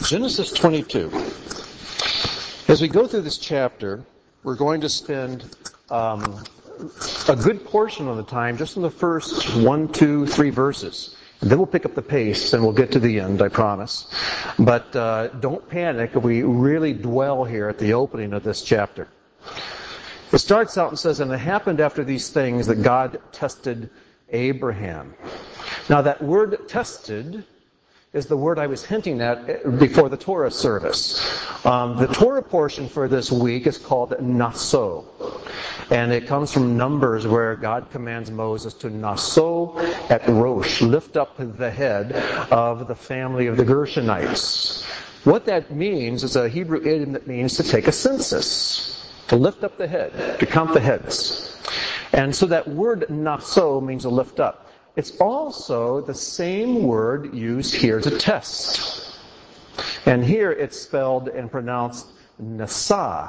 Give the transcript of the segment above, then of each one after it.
Genesis 22. As we go through this chapter, we're going to spend a good portion of the time just in the first 1, 2, 3 verses. And then we'll pick up the pace and we'll get to the end, I promise. But don't panic if we really dwell here at the opening of this chapter. It starts out and says, "And it happened after these things that God tested Abraham." Now that word tested is the word I was hinting at before the Torah service. The Torah portion for this week is called Naso. And it comes from Numbers where God commands Moses to Naso et Rosh, lift up the head of the family of the Gershonites. What that means is a Hebrew idiom that means to take a census, to lift up the head, to count the heads. And so that word Naso means to lift up. It's also the same word used here to test. And here it's spelled and pronounced Nasa.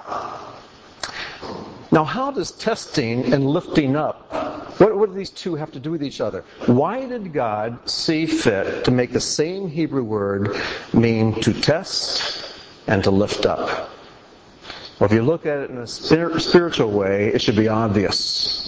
Now, how does testing and lifting up, what do these two have to do with each other? Why did God see fit to make the same Hebrew word mean to test and to lift up? Well, if you look at it in a spiritual way, it should be obvious.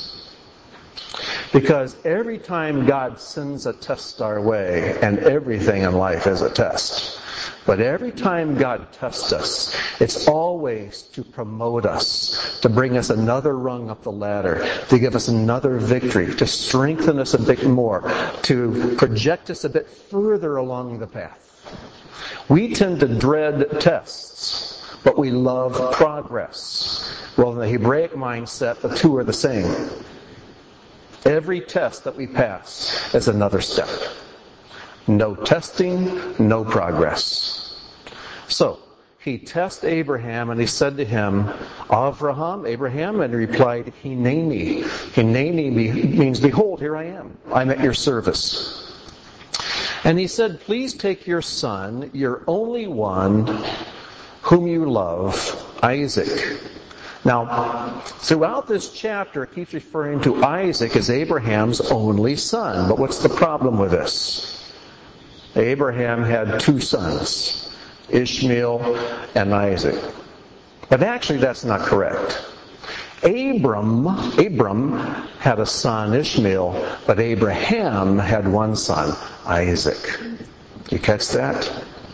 Because every time God sends a test our way, and everything in life is a test, but every time God tests us, it's always to promote us, to bring us another rung up the ladder, to give us another victory, to strengthen us a bit more, to project us a bit further along the path. We tend to dread tests, but we love progress. Well, in the Hebraic mindset, the two are the same. Every test that we pass is another step. No testing, no progress. So, he tested Abraham and he said to him, "Avraham, Abraham," and he replied, "Hineni." Hineni means, "Behold, here I am. I'm at your service." And he said, "Please take your son, your only one, whom you love, Isaac." Now, throughout this chapter, it keeps referring to Isaac as Abraham's only son. But what's the problem with this? Abraham had 2 sons, Ishmael and Isaac. But actually, that's not correct. Abram had a son, Ishmael, but Abraham had 1 son, Isaac. You catch that?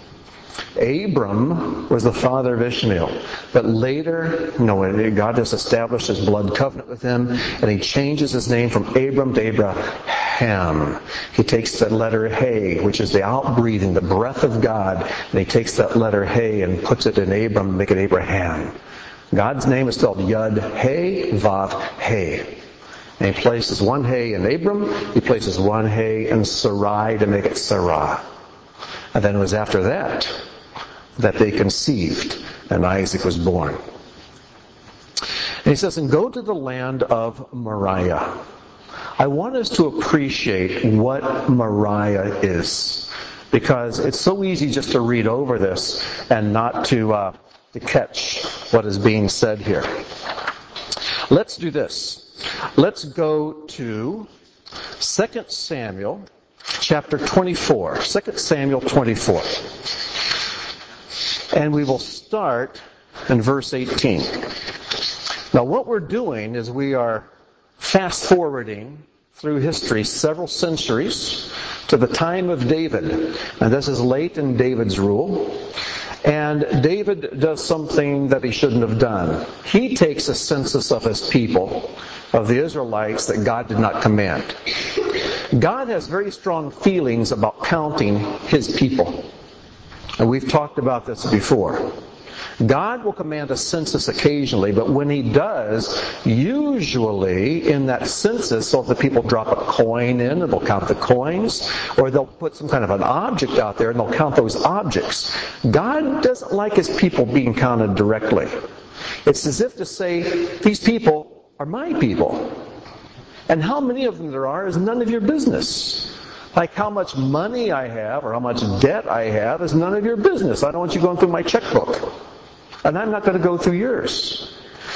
Abram was the father of Ishmael. But later, God has established his blood covenant with him, and he changes his name from Abram to Abraham. He takes that letter He, which is the outbreathing, the breath of God, and he takes that letter He and puts it in Abram to make it Abraham. God's name is spelled Yud He Vav He. And he places 1 He in Abram, he places 1 He in Sarai to make it Sarah. And then it was after that they conceived, and Isaac was born. And he says, "And go to the land of Moriah." I want us to appreciate what Moriah is, because it's so easy just to read over this and not to catch what is being said here. Let's do this. Let's go to 2 Samuel chapter 24. 2 Samuel 24. And we will start in verse 18. Now what we're doing is we are fast-forwarding through history several centuries to the time of David. And this is late in David's rule. And David does something that he shouldn't have done. He takes a census of his people, of the Israelites, that God did not command. God has very strong feelings about counting his people. And we've talked about this before. God will command a census occasionally, but when he does, usually in that census, so if the people drop a coin in and they'll count the coins, or they'll put some kind of an object out there and they'll count those objects. God doesn't like his people being counted directly. It's as if to say, these people are my people. And how many of them there are is none of your business. Like how much money I have or how much debt I have is none of your business. I don't want you going through my checkbook. And I'm not going to go through yours.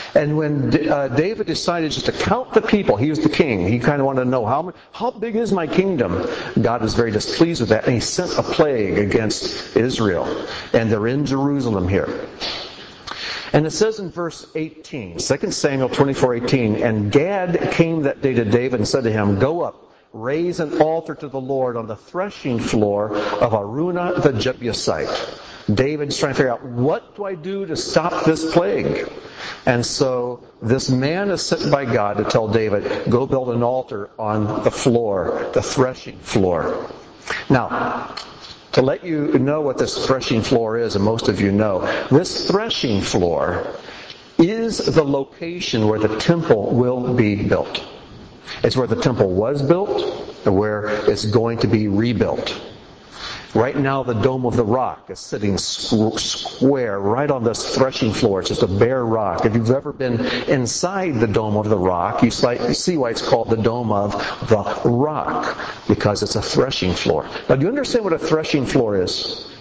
And when David decided just to count the people, he was the king. He kind of wanted to know, how big is my kingdom? God was very displeased with that, and he sent a plague against Israel. And they're in Jerusalem here. And it says in verse 18, 2 Samuel 24:18, and Gad came that day to David and said to him, go up, raise an altar to the Lord on the threshing floor of Araunah the Jebusite. David's trying to figure out, what do I do to stop this plague? And so this man is sent by God to tell David, go build an altar on the floor, the threshing floor. Now, to let you know what this threshing floor is, and most of you know, this threshing floor is the location where the temple will be built. It's where the temple was built and where it's going to be rebuilt. Right now, the Dome of the Rock is sitting square right on this threshing floor. It's just a bare rock. If you've ever been inside the Dome of the Rock, you see why it's called the Dome of the Rock, because it's a threshing floor. Now, do you understand what a threshing floor is?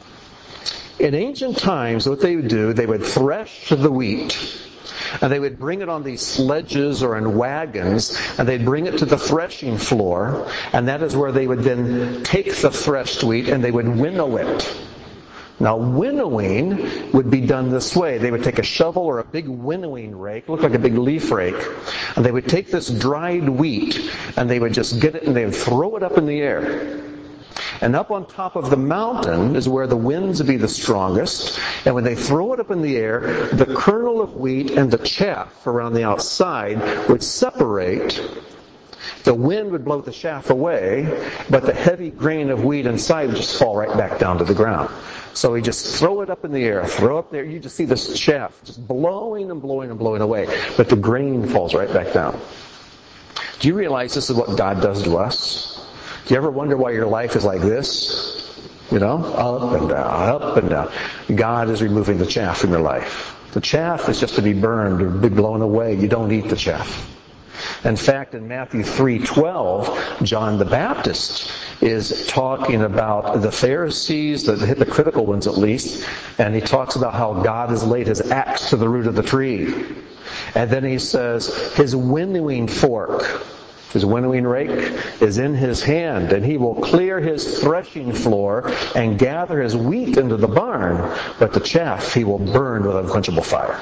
In ancient times, what they would do, they would thresh the wheat, and they would bring it on these sledges or in wagons, and they'd bring it to the threshing floor, and that is where they would then take the threshed wheat and they would winnow it. Now, winnowing would be done this way. They would take a shovel or a big winnowing rake, look like a big leaf rake, and they would take this dried wheat, and they would just get it and they would throw it up in the air. And up on top of the mountain is where the winds would be the strongest. And when they throw it up in the air, the kernel of wheat and the chaff around the outside would separate. The wind would blow the chaff away, but the heavy grain of wheat inside would just fall right back down to the ground. So we just throw it up in the air, throw up there. You just see this chaff just blowing and blowing and blowing away. But the grain falls right back down. Do you realize this is what God does to us? Do you ever wonder why your life is like this? You know, up and down, up and down. God is removing the chaff from your life. The chaff is just to be burned or be blown away. You don't eat the chaff. In fact, in Matthew 3:12, John the Baptist is talking about the Pharisees, the hypocritical ones at least, and he talks about how God has laid his axe to the root of the tree. And then he says, his winnowing fork, his winnowing rake, is in his hand, and he will clear his threshing floor and gather his wheat into the barn, but the chaff he will burn with unquenchable fire.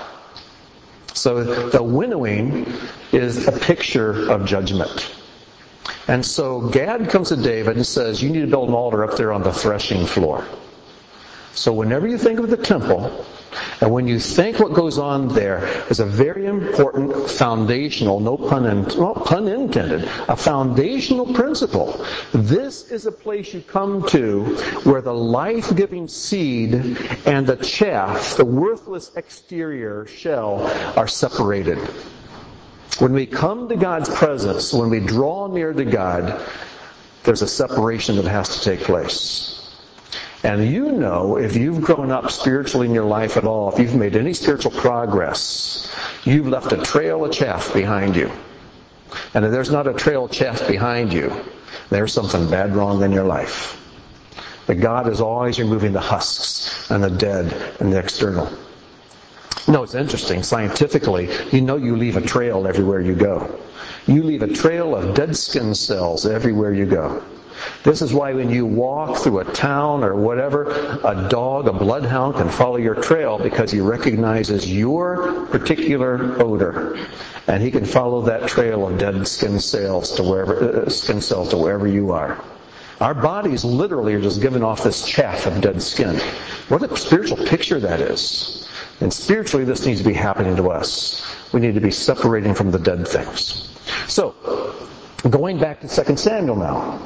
So the winnowing is a picture of judgment. And so Gad comes to David and says, you need to build an altar up there on the threshing floor. So whenever you think of the temple, and when you think what goes on there, is a very important foundational, no pun intended, a foundational principle. This is a place you come to where the life-giving seed and the chaff, the worthless exterior shell, are separated. When we come to God's presence, when we draw near to God, there's a separation that has to take place. And you know, if you've grown up spiritually in your life at all, if you've made any spiritual progress, you've left a trail of chaff behind you. And if there's not a trail of chaff behind you, there's something bad wrong in your life. But God is always removing the husks and the dead and the external. No, it's interesting. Scientifically, you know you leave a trail everywhere you go. You leave a trail of dead skin cells everywhere you go. This is why when you walk through a town or whatever, a dog, a bloodhound can follow your trail because he recognizes your particular odor. And he can follow that trail of dead skin cells to wherever you are. Our bodies literally are just giving off this chaff of dead skin. What a spiritual picture that is. And spiritually, this needs to be happening to us. We need to be separating from the dead things. So, going back to 2 Samuel now.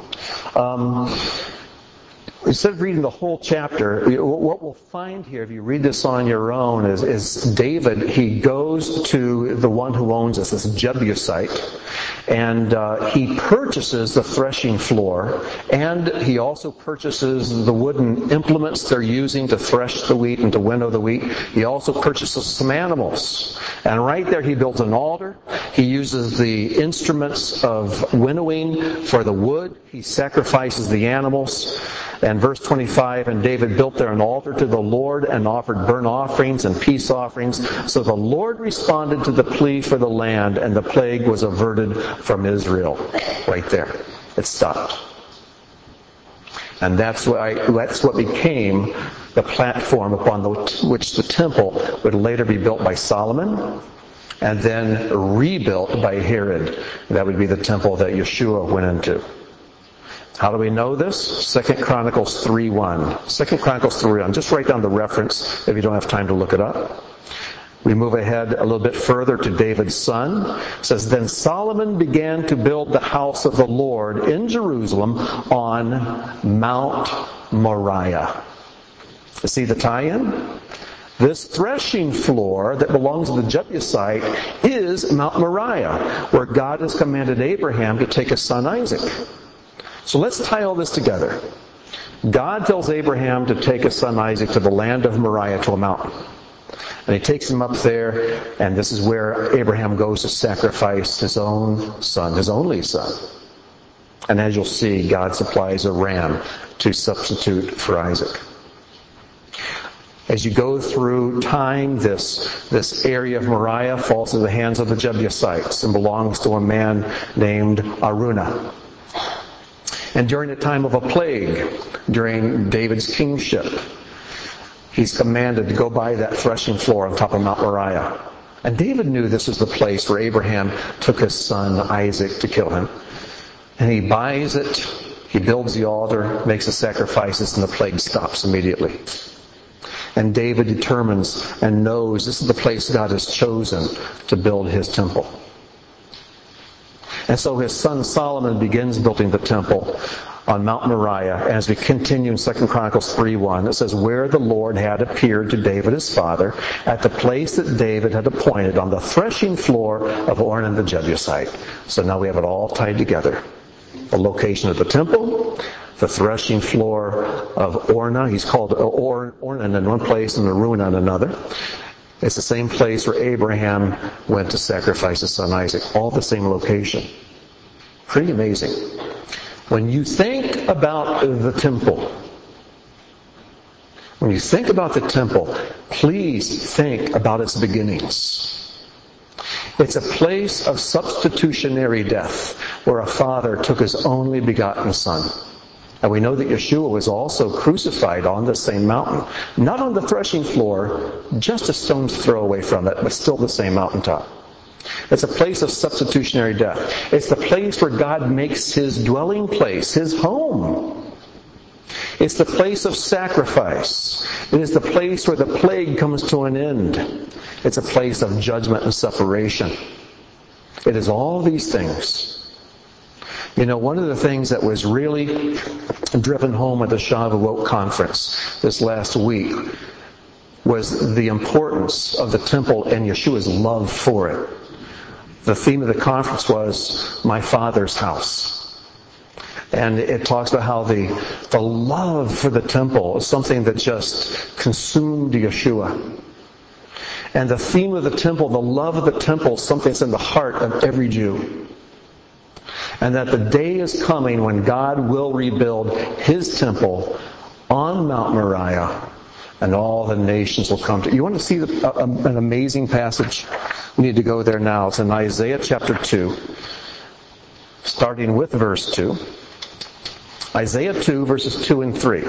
Instead of reading the whole chapter, what we'll find here, if you read this on your own, is David, he goes to the one who owns this Jebusite, and he purchases the threshing floor, and he also purchases the wooden implements they're using to thresh the wheat and to winnow the wheat. He also purchases some animals. And right there he builds an altar. He uses the instruments of winnowing for the wood. He sacrifices the animals. And verse 25, and David built there an altar to the Lord and offered burnt offerings and peace offerings. So the Lord responded to the plea for the land, and the plague was averted from Israel. Right there. It stopped. And that's what became the platform upon which the temple would later be built by Solomon and then rebuilt by Herod. That would be the temple that Yeshua went into. How do we know this? 2 Chronicles 3:1. 2 Chronicles 3:1. Just write down the reference if you don't have time to look it up. We move ahead a little bit further to David's son. It says, Then Solomon began to build the house of the Lord in Jerusalem on Mount Moriah. You see the tie-in? This threshing floor that belongs to the Jebusite is Mount Moriah, where God has commanded Abraham to take his son Isaac. So let's tie all this together. God tells Abraham to take his son Isaac to the land of Moriah, to a mountain. And he takes him up there, and this is where Abraham goes to sacrifice his own son, his only son. And as you'll see, God supplies a ram to substitute for Isaac. As you go through time, this area of Moriah falls into the hands of the Jebusites and belongs to a man named Araunah. And during the time of a plague, during David's kingship, he's commanded to go by that threshing floor on top of Mount Moriah. And David knew this was the place where Abraham took his son Isaac to kill him. And he buys it, he builds the altar, makes the sacrifices, and the plague stops immediately. And David determines and knows this is the place God has chosen to build his temple. And so his son Solomon begins building the temple on Mount Moriah. As we continue in 2 Chronicles 3:1, it says, Where the Lord had appeared to David his father, at the place that David had appointed on the threshing floor of Ornan the Jebusite. So now we have it all tied together. The location of the temple, the threshing floor of Ornan. He's called Ornan in one place and Araunah in another. It's the same place where Abraham went to sacrifice his son Isaac. All the same location. Pretty amazing. When you think about the temple, please think about its beginnings. It's a place of substitutionary death where a father took his only begotten son. And we know that Yeshua was also crucified on the same mountain. Not on the threshing floor, just a stone's throw away from it, but still the same mountaintop. It's a place of substitutionary death. It's the place where God makes his dwelling place, his home. It's the place of sacrifice. It is the place where the plague comes to an end. It's a place of judgment and separation. It is all these things. You know, one of the things that was really driven home at the Shavuot conference this last week was the importance of the temple and Yeshua's love for it. The theme of the conference was My Father's House. And it talks about how the love for the temple is something that just consumed Yeshua. And the theme of the temple, the love of the temple, is something that's in the heart of every Jew. And that the day is coming when God will rebuild his temple on Mount Moriah, and all the nations will come to. You want to see an amazing passage? We need to go there now. It's in Isaiah chapter 2, starting with verse 2. Isaiah 2, verses 2 and 3.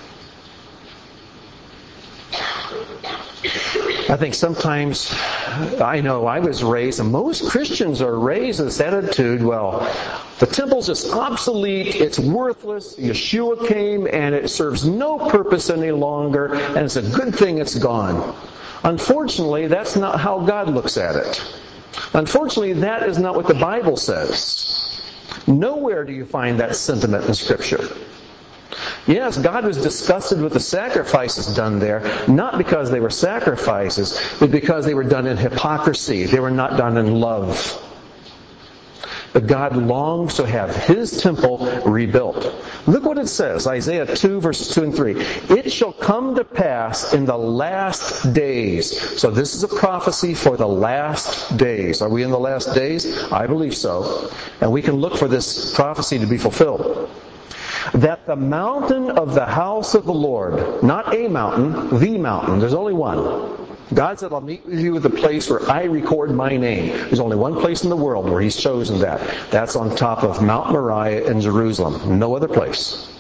I think sometimes, I know I was raised, and most Christians are raised with this attitude, well, the temple's just obsolete, it's worthless, Yeshua came, and it serves no purpose any longer, and it's a good thing it's gone. Unfortunately, that's not how God looks at it. Unfortunately, that is not what the Bible says. Nowhere do you find that sentiment in Scripture. Yes, God was disgusted with the sacrifices done there, not because they were sacrifices, but because they were done in hypocrisy. They were not done in love. But God longs to have his temple rebuilt. Look what it says, Isaiah 2, verses 2 and 3. It shall come to pass in the last days. So this is a prophecy for the last days. Are we in the last days? I believe so. And we can look for this prophecy to be fulfilled. that the mountain of the house of the Lord, not a mountain, the mountain, there's only one. God said, I'll meet with you at the place where I record my name. There's only one place in the world where He's chosen that. That's on top of Mount Moriah in Jerusalem. No other place.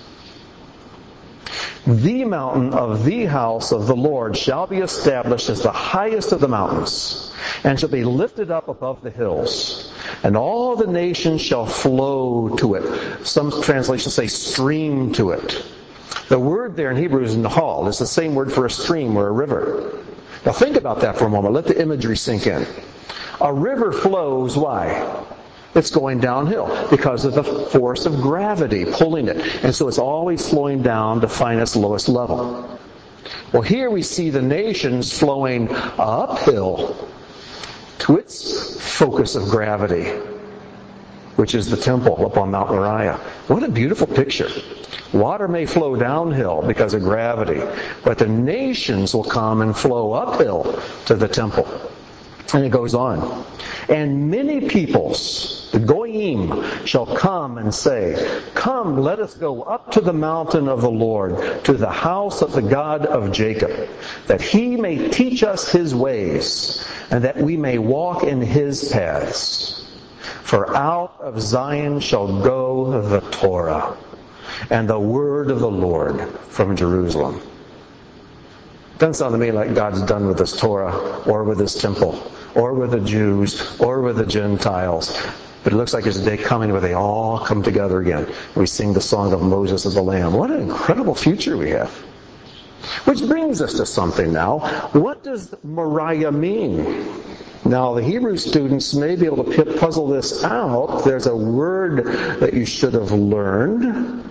The mountain of the house of the Lord shall be established as the highest of the mountains, and shall be lifted up above the hills. And all the nations shall flow to it. Some translations say stream to it. The word there in Hebrew is nahal. It's the same word for a stream or a river. Now think about that for a moment. Let the imagery sink in. A river flows, why? It's going downhill because of the force of gravity pulling it. And so it's always flowing down to find its lowest level. Well, here we see the nations flowing uphill to its focus of gravity, which is the temple up on Mount Moriah. What a beautiful picture. Water may flow downhill because of gravity, but the nations will come and flow uphill to the temple. And it goes on. And many peoples, the Goyim, shall come and say, Come, let us go up to the mountain of the Lord, to the house of the God of Jacob, that He may teach us His ways, and that we may walk in His paths. For out of Zion shall go the Torah, and the word of the Lord from Jerusalem. Doesn't sound to me like God's done with this Torah, or with His temple, or with the Jews, or with the Gentiles. But it looks like there's a day coming where they all come together again. We sing the song of Moses of the Lamb. What an incredible future we have. Which brings us to something now. What does Moriah mean? Now, the Hebrew students may be able to puzzle this out. There's a word that you should have learned.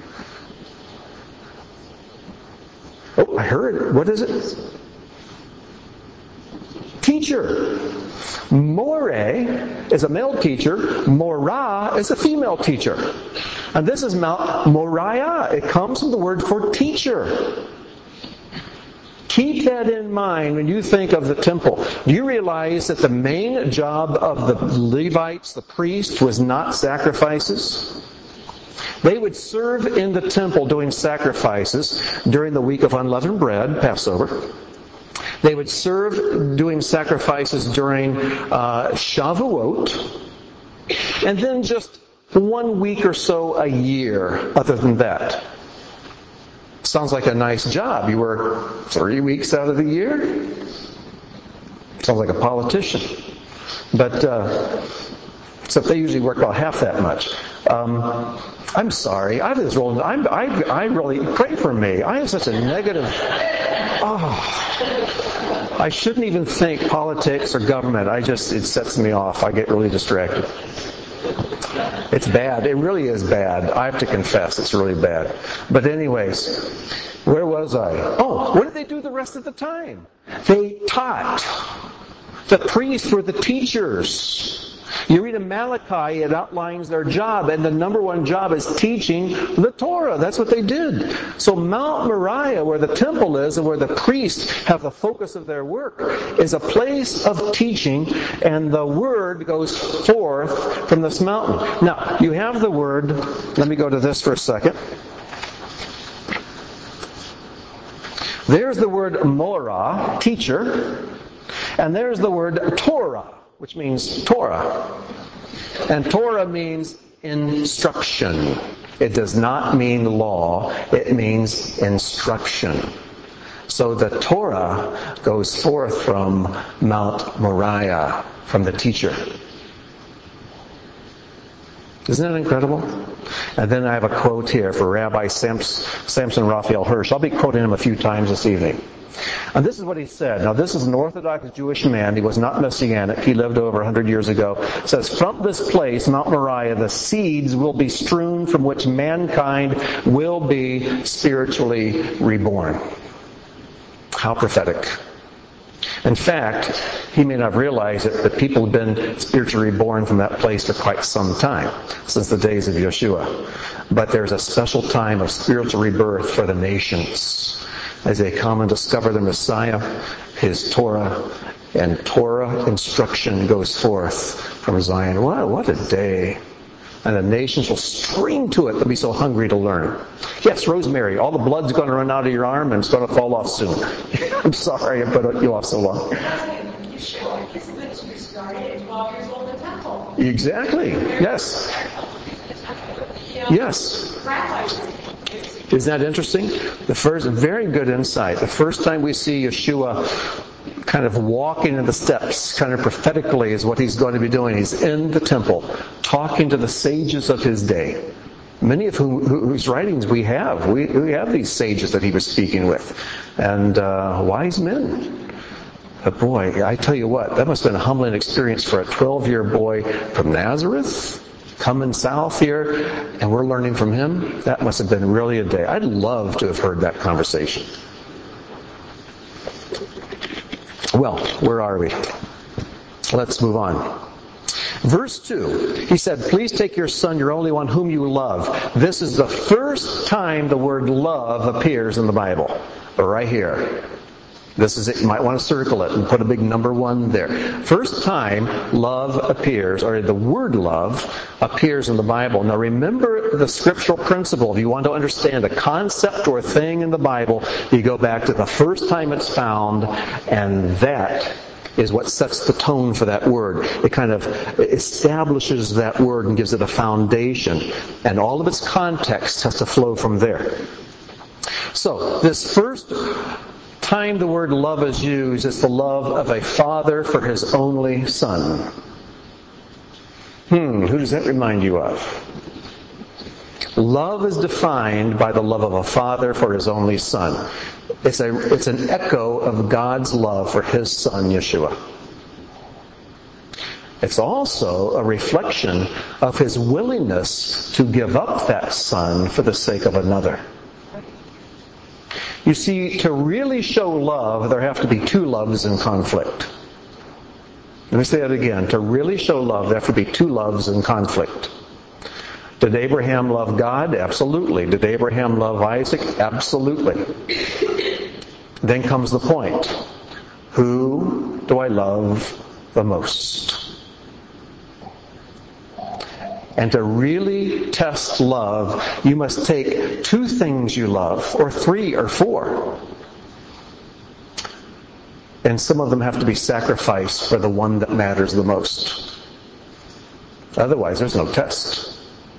Oh, I heard it. What is it? Teacher. More is a male teacher. Morah is a female teacher. And this is Mount Moriah. It comes from the word for teacher. Keep that in mind when you think of the temple. Do you realize that the main job of the Levites, the priests, was not sacrifices? They would serve in the temple doing sacrifices during the week of unleavened bread, Passover. They would serve doing sacrifices during Shavuot. And then just 1 week or so a year other than that. Sounds like a nice job. You work 3 weeks out of the year? Sounds like a politician. But, except they usually work about half that much. I'm sorry. I really, pray for me. I have such a negative... I shouldn't even think politics or government. It sets me off. I get really distracted. It's bad. It really is bad. I have to confess, it's really bad. But anyways, where was I? Oh, what did they do the rest of the time? They taught. The priests were the teachers. You read in Malachi, it outlines their job, and the number one job is teaching the Torah. That's what they did. So Mount Moriah, where the temple is and where the priests have the focus of their work, is a place of teaching, and the word goes forth from this mountain. Now, you have the word, let me go to this for a second. There's the word morah, teacher, and there's the word Torah, which means Torah. And Torah means instruction. It does not mean law. It means instruction. So the Torah goes forth from Mount Moriah, from the teacher. Isn't that incredible? And then I have a quote here for Rabbi Samson Raphael Hirsch. I'll be quoting him a few times this evening. And this is what he said. Now, this is an Orthodox Jewish man. He was not Messianic. He lived over 100 years ago. It says, from this place, Mount Moriah, the seeds will be strewn from which mankind will be spiritually reborn. How prophetic. In fact, he may not realize it, but people have been spiritually reborn from that place for quite some time, since the days of Yeshua. But there's a special time of spiritual rebirth for the nations as they come and discover the Messiah, His Torah, and Torah instruction goes forth from Zion. What a day. And the nations will stream to it. They'll be so hungry to learn. Yes, Rosemary, all the blood's going to run out of your arm and it's going to fall off soon. I'm sorry I put you off so long. Exactly. Yes. Yes. Isn't that interesting? Very good insight. The first time we see Yeshua kind of walking in the steps, kind of prophetically, is what he's going to be doing. He's in the temple, talking to the sages of his day. Many of whose writings we have. We have these sages that he was speaking with. And wise men. But boy, I tell you what, that must have been a humbling experience for a 12-year boy from Nazareth, coming south here, and we're learning from him. That must have been really a day. I'd love to have heard that conversation. Well, where are we? Let's move on. Verse 2, he said, please take your son, your only one, whom you love. This is the first time the word love appears in the Bible. Right here. This is it. You might want to circle it and put a big number 1 there. First time love appears, or the word love appears in the Bible. Now remember the scriptural principle. If you want to understand a concept or a thing in the Bible, you go back to the first time it's found, and that is what sets the tone for that word. It kind of establishes that word and gives it a foundation. And all of its context has to flow from there. So, this first time the word love is used, it's the love of a father for his only son. Who does that remind you of? Love is defined by the love of a father for his only son. It's an echo of God's love for his son, Yeshua. It's also a reflection of his willingness to give up that son for the sake of another. You see, to really show love, there have to be 2 loves in conflict. Let me say that again. To really show love, there have to be 2 loves in conflict. Did Abraham love God? Absolutely. Did Abraham love Isaac? Absolutely. Then comes the point. Who do I love the most? And to really test love, you must take 2 things you love, or 3 or 4. And some of them have to be sacrificed for the one that matters the most. Otherwise, there's no test.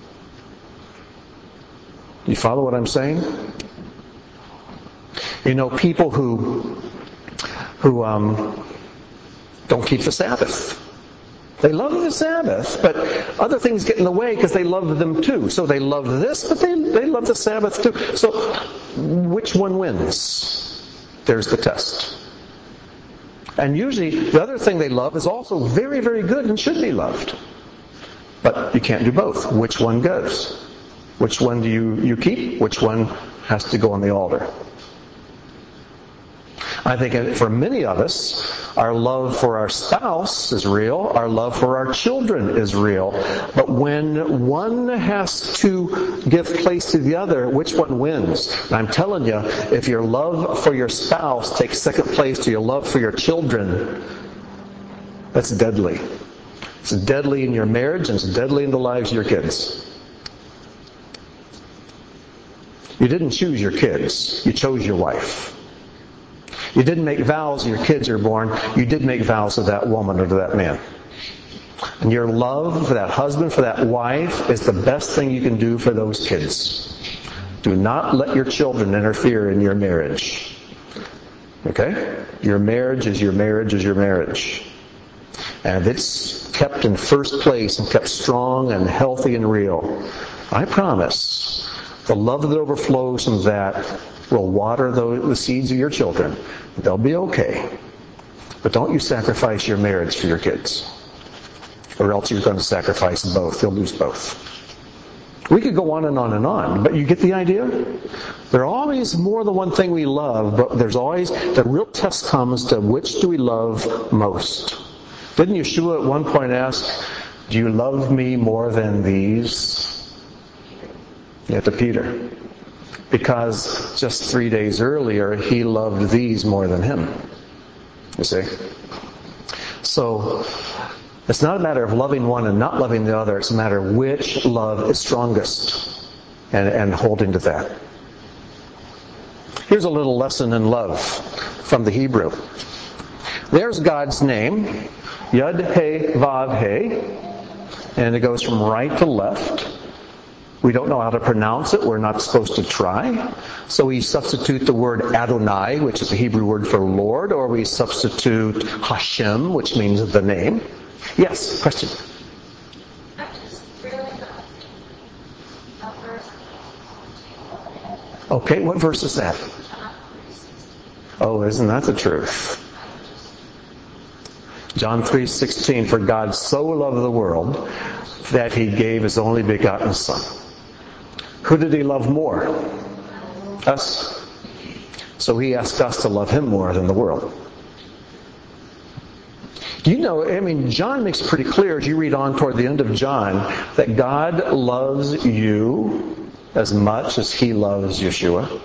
You follow what I'm saying? You know, people who don't keep the Sabbath. They love the Sabbath, but other things get in the way because they love them too. So they love this, but they love the Sabbath too. So which one wins? There's the test. And usually the other thing they love is also very, very good and should be loved. But you can't do both. Which one goes? Which one do you keep? Which one has to go on the altar? I think for many of us, our love for our spouse is real. Our love for our children is real. But when one has to give place to the other, which one wins? And I'm telling you, if your love for your spouse takes second place to your love for your children, that's deadly. It's deadly in your marriage, and it's deadly in the lives of your kids. You didn't choose your kids. You chose your wife. You didn't make vows when your kids are born. You did make vows to that woman or to that man. And your love for that husband, for that wife, is the best thing you can do for those kids. Do not let your children interfere in your marriage. Okay? Your marriage is your marriage is your marriage. And if it's kept in first place and kept strong and healthy and real, I promise the love that overflows from that will water the seeds of your children. They'll be okay. But don't you sacrifice your marriage for your kids. Or else you're going to sacrifice both. You'll lose both. We could go on and on and on, but you get the idea? There are always more than one thing we love, but there's always, the real test comes to which do we love most. Didn't Yeshua at one point ask, do you love me more than these? Yeah, to Peter. Because just 3 days earlier, he loved these more than him. You see? So, It's not a matter of loving one and not loving the other. It's a matter of which love is strongest and holding to that. Here's a little lesson in love from the Hebrew. There's God's name, Yud He Vav He, and it goes from right to left. We don't know how to pronounce it. We're not supposed to try. So we substitute the word Adonai, which is the Hebrew word for Lord, or we substitute Hashem, which means the name. Yes, question. I just really got a verse. Okay, what verse is that? Oh, isn't that the truth? John 3:16, for God so loved the world that He gave His only begotten Son. Who did He love more? Us. So He asked us to love Him more than the world. Do you know, John makes it pretty clear as you read on toward the end of John that God loves you as much as He loves Yeshua.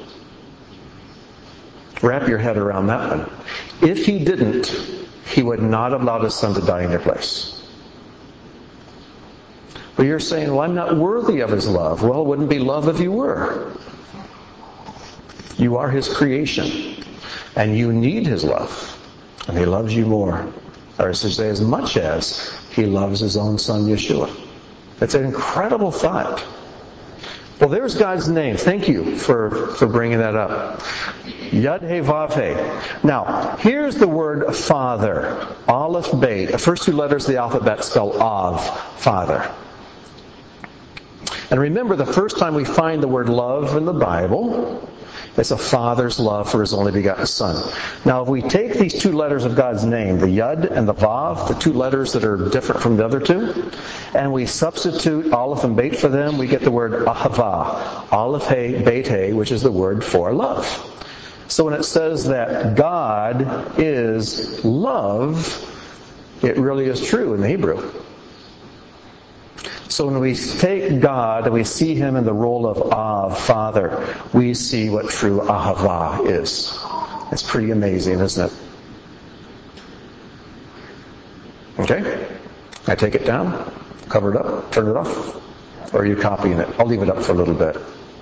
Wrap your head around that one. If He didn't, He would not have allowed His Son to die in your place. But you're saying, well, I'm not worthy of His love. Well, it wouldn't be love if you were. You are His creation. And you need His love. And He loves you more. Or as to say, as much as He loves His own Son, Yeshua. It's an incredible thought. Well, there's God's name. Thank you for bringing that up. Yud He Vav He. Now, here's the word Father. Aleph Bet. The first two letters of the alphabet spell Av, Father. And remember, the first time we find the word love in the Bible, it's a father's love for his only begotten Son. Now, if we take these two letters of God's name, the Yud and the Vav, the two letters that are different from the other two, and we substitute Aleph and Bet for them, we get the word Ahava. Aleph He, Bet He, which is the word for love. So when it says that God is love, it really is true in the Hebrew. So when we take God and we see Him in the role of Av, Father, we see what true Ahava is. It's pretty amazing, isn't it? Okay? I take it down, cover it up, turn it off, or are you copying it? I'll leave it up for a little bit.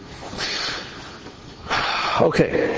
Okay.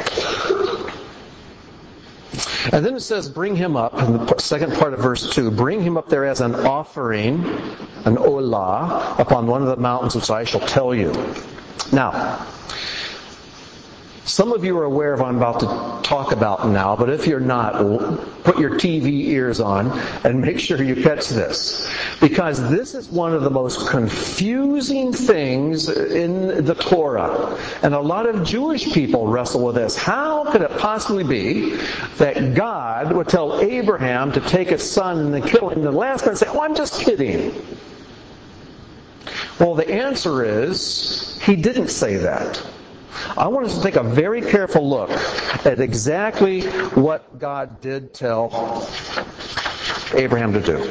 And then it says, bring him up, in the second part of verse 2, bring him up there as an offering, an olah, upon one of the mountains which I shall tell you. Now, some of you are aware of what I'm about to talk about now, but if you're not, put your TV ears on and make sure you catch this. Because this is one of the most confusing things in the Torah. And a lot of Jewish people wrestle with this. How could it possibly be that God would tell Abraham to take his son and then kill him, and the last man say, oh, I'm just kidding. Well, the answer is, He didn't say that. I want us to take a very careful look at exactly what God did tell Abraham to do.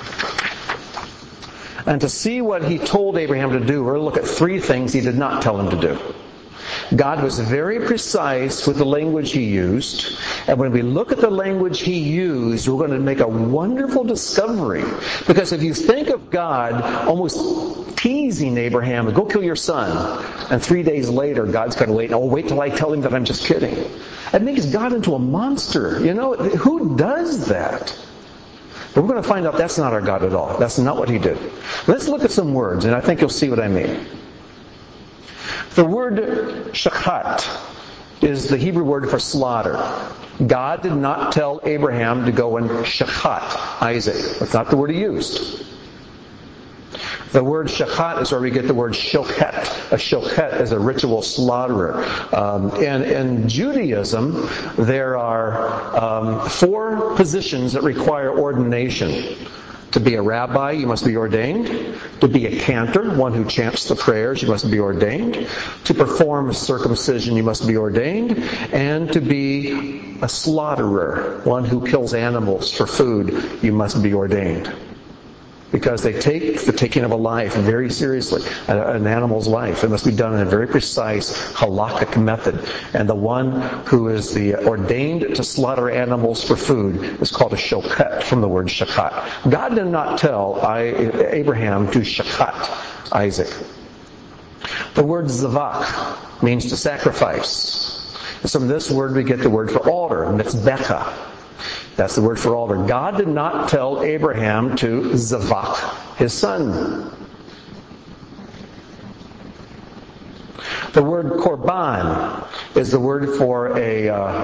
And to see what He told Abraham to do, we're going to look at three things He did not tell him to do. God was very precise with the language He used. And when we look at the language He used, we're going to make a wonderful discovery. Because if you think of God almost teasing Abraham, go kill your son. And 3 days later, God's going to wait till I tell him that I'm just kidding. It makes God into a monster. You know, who does that? But we're going to find out that's not our God at all. That's not what He did. Let's look at some words, and I think you'll see what I mean. The word shachat is the Hebrew word for slaughter. God did not tell Abraham to go and shachat Isaac. That's not the word He used. The word shachat is where we get the word shochet. A shochet is a ritual slaughterer. And in Judaism, there are 4 positions that require ordination. To be a rabbi, you must be ordained. To be a cantor, one who chants the prayers, you must be ordained. To perform circumcision, you must be ordained. And to be a slaughterer, one who kills animals for food, you must be ordained. because they take the taking of a life very seriously, an animal's life. It must be done in a very precise halakhic method. And the one who is ordained to slaughter animals for food is called a shoket, from the word shakat. God did not tell Abraham to shakat Isaac. The word zavach means to sacrifice. And so from this word we get the word for altar, mitzbecha. That's the word for altar. God did not tell Abraham to zavach his son. The word korban is the word for a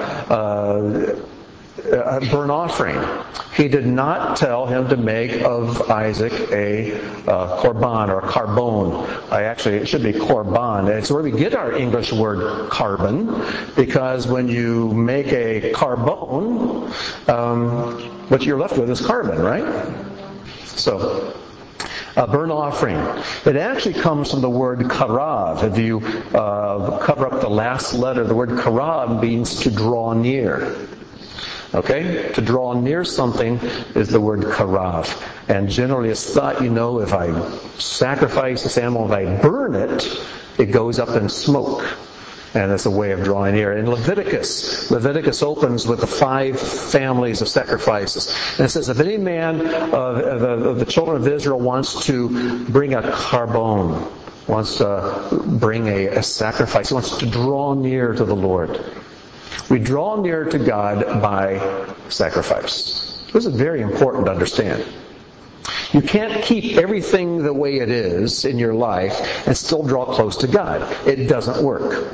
burnt offering. He did not tell him to make of Isaac a korban or a carbone. It should be korban. It's where we get our English word carbon, because when you make a carbone, what you're left with is carbon, right? So, a burnt offering. It actually comes from the word karav. If you cover up the last letter, the word karav means to draw near. Okay? To draw near something is the word karav. And generally it's thought, if I sacrifice this animal, if I burn it, it goes up in smoke. And it's a way of drawing near. In Leviticus opens with the 5 families of sacrifices. And it says, if any man of the children of Israel wants to bring a carbone, wants to bring a sacrifice, he wants to draw near to the Lord. We draw near to God by sacrifice. This is very important to understand. You can't keep everything the way it is in your life and still draw close to God. It doesn't work.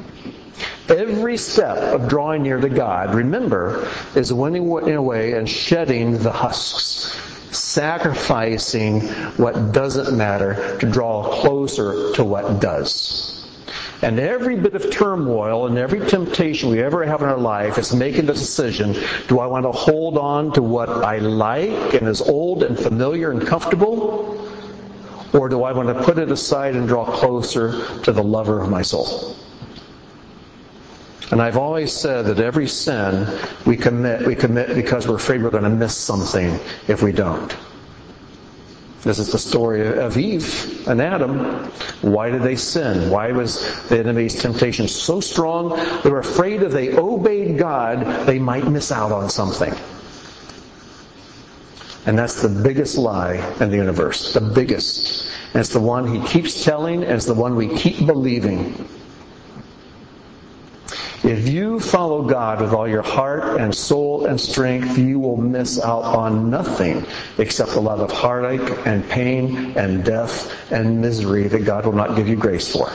Every step of drawing near to God, remember, is winning away and shedding the husks. Sacrificing what doesn't matter to draw closer to what does. And every bit of turmoil and every temptation we ever have in our life is making the decision, do I want to hold on to what I like and is old and familiar and comfortable? Or do I want to put it aside and draw closer to the lover of my soul? And I've always said that every sin we commit because we're afraid we're going to miss something if we don't. This is the story of Eve and Adam. Why did they sin? Why was the enemy's temptation so strong? They were afraid if they obeyed God, they might miss out on something. And that's the biggest lie in the universe. The biggest. And it's the one he keeps telling, and it's the one we keep believing. If you follow God with all your heart and soul and strength, you will miss out on nothing except a lot of heartache and pain and death and misery that God will not give you grace for.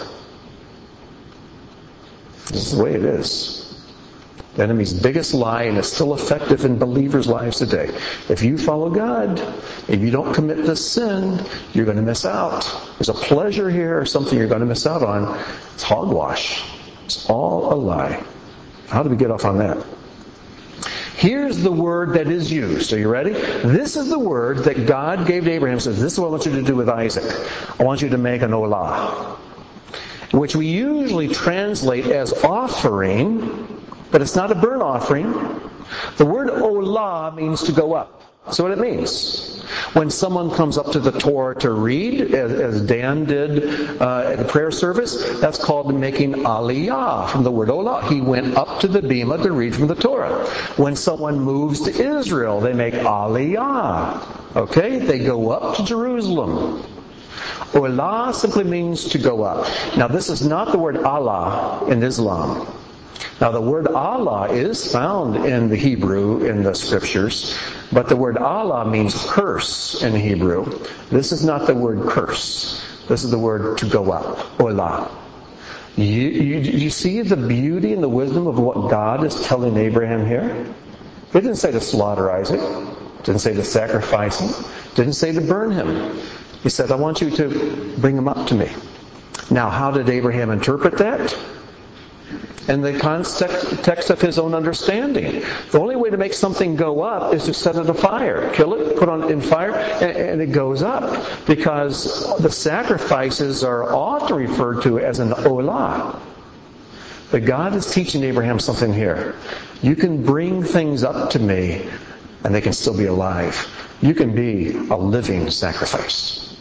This is the way it is. The enemy's biggest lie, and it's still effective in believers' lives today. If you follow God, if you don't commit this sin, you're going to miss out. There's a pleasure here or something you're going to miss out on. It's hogwash. It's all a lie. How do we get off on that? Here's the word that is used. Are you ready? This is the word that God gave to Abraham. Says, this is what I want you to do with Isaac. I want you to make an olah, which we usually translate as offering, but it's not a burnt offering. The word olah means to go up. That's what it means. When someone comes up to the Torah to read, as Dan did at the prayer service, that's called making aliyah from the word olah. He went up to the bima to read from the Torah. When someone moves to Israel, they make aliyah. Okay? They go up to Jerusalem. Olah simply means to go up. Now, this is not the word Allah in Islam. Now, the word Allah is found in the Hebrew in the Scriptures, but the word Allah means curse in Hebrew. This is not the word curse. This is the word to go up, olah. You see the beauty and the wisdom of what God is telling Abraham here? It didn't say to slaughter Isaac. It didn't say to sacrifice him. It didn't say to burn him. He said, I want you to bring him up to me. Now, how did Abraham interpret that? In the context of his own understanding. The only way to make something go up is to set it afire. Kill it, put it in fire, and it goes up. Because the sacrifices are often referred to as an olah. But God is teaching Abraham something here. You can bring things up to me, and they can still be alive. You can be a living sacrifice.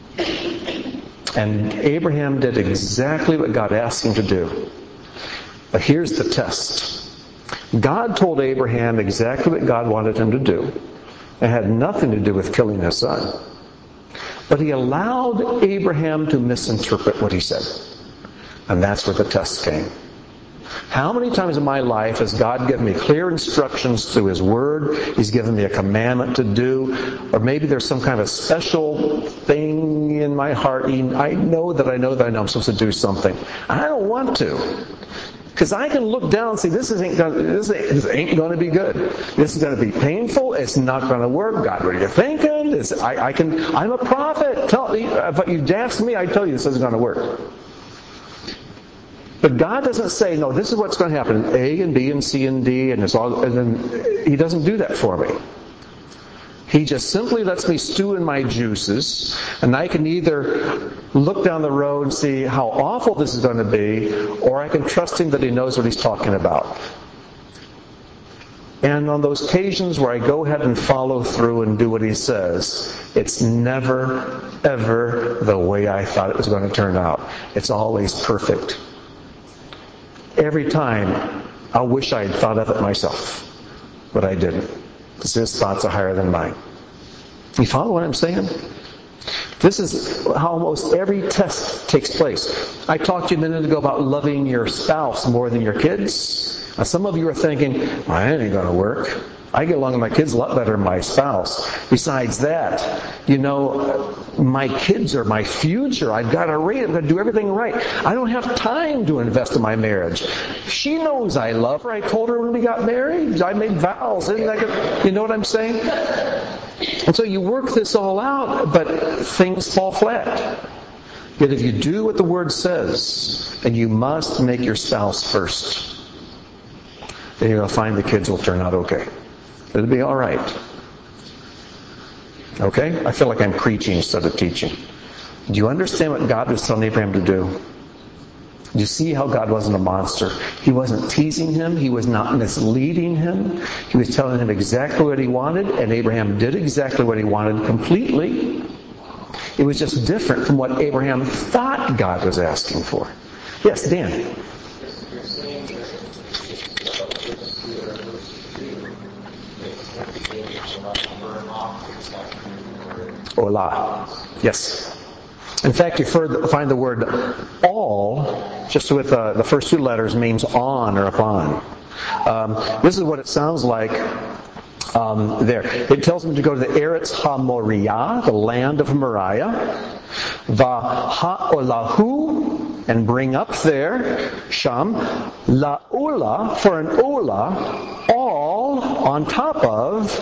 And Abraham did exactly what God asked him to do. But here's the test. God told Abraham exactly what God wanted him to do. It had nothing to do with killing his son. But he allowed Abraham to misinterpret what he said. And that's where the test came. How many times in my life has God given me clear instructions through His Word? He's given me a commandment to do. Or maybe there's some kind of a special thing in my heart. I know that I'm supposed to do something. I don't want to. Because I can look down and see this ain't going to be good. This is going to be painful. It's not going to work. God, what are you thinking? I'm a prophet. If you ask me, I tell you this isn't going to work. But God doesn't say, no, this is what's going to happen. A and B and C and D, and then He doesn't do that for me. He just simply lets me stew in my juices, and I can either look down the road and see how awful this is going to be, or I can trust Him that He knows what He's talking about. And on those occasions where I go ahead and follow through and do what He says, it's never, ever the way I thought it was going to turn out. It's always perfect. Every time, I wish I had thought of it myself, but I didn't. Because His thoughts are higher than mine. You follow what I'm saying? This is how almost every test takes place. I talked to you a minute ago about loving your spouse more than your kids. Now, some of you are thinking, well, that ain't going to work. I get along with my kids a lot better than my spouse. Besides that, my kids are my future. I've got to raise them. I've got to do everything right. I don't have time to invest in my marriage. She knows I love her. I told her when we got married. I made vows. You know what I'm saying? And so you work this all out, but things fall flat. Yet if you do what the Word says, and you must make your spouse first, then you're going to find the kids will turn out okay. It'll be all right. Okay? I feel like I'm preaching instead of teaching. Do you understand what God was telling Abraham to do? Do you see how God wasn't a monster? He wasn't teasing him. He was not misleading him. He was telling him exactly what he wanted, and Abraham did exactly what he wanted completely. It was just different from what Abraham thought God was asking for. Yes, Dan. Ola. Yes. In fact, you find the word all, just with the first two letters, means on or upon. This is what it sounds like there. It tells him to go to the Eretz HaMoriah, the land of Moriah, V'ha'olahu, and bring up there, Sham, la'ula, for an ula, all on top of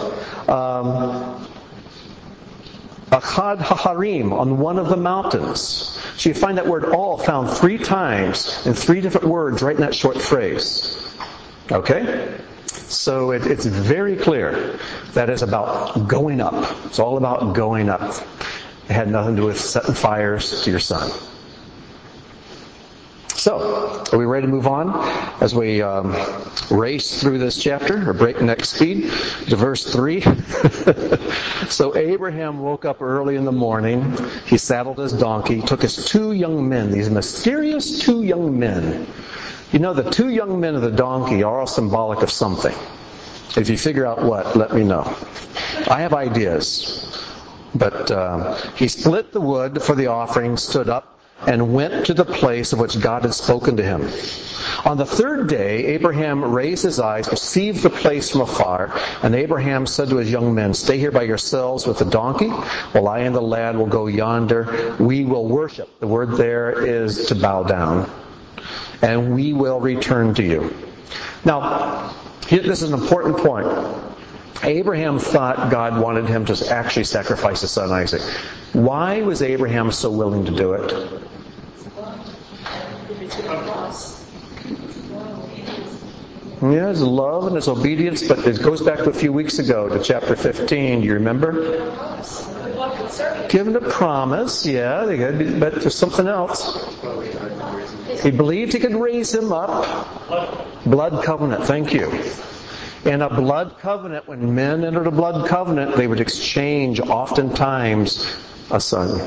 Achad Haharim, on one of the mountains. So you find that word all found 3 times in 3 different words right in that short phrase. Okay? So it's very clear that is about going up. It's all about going up. It had nothing to do with setting fires to your son. So, are we ready to move on as we race through this chapter, or breakneck speed, to verse 3? So Abraham woke up early in the morning. He saddled his donkey, took his 2 young men, these mysterious 2 young men. The 2 young men of the donkey are all symbolic of something. If you figure out what, let me know. I have ideas. But he split the wood for the offering, stood up, and went to the place of which God had spoken to him. On the 3rd day, Abraham raised his eyes, perceived the place from afar, and Abraham said to his young men, "Stay here by yourselves with the donkey, while I and the lad will go yonder. We will worship." The word there is to bow down. "And we will return to you." Now, this is an important point. Abraham thought God wanted him to actually sacrifice his son Isaac. Why was Abraham so willing to do it? Yeah, his love and his obedience, but it goes back to a few weeks ago, to chapter 15. Do you remember? Given a promise, yeah, but there's something else. He believed he could raise him up. Blood covenant, thank you. In a blood covenant, when men entered a blood covenant, they would exchange oftentimes a son.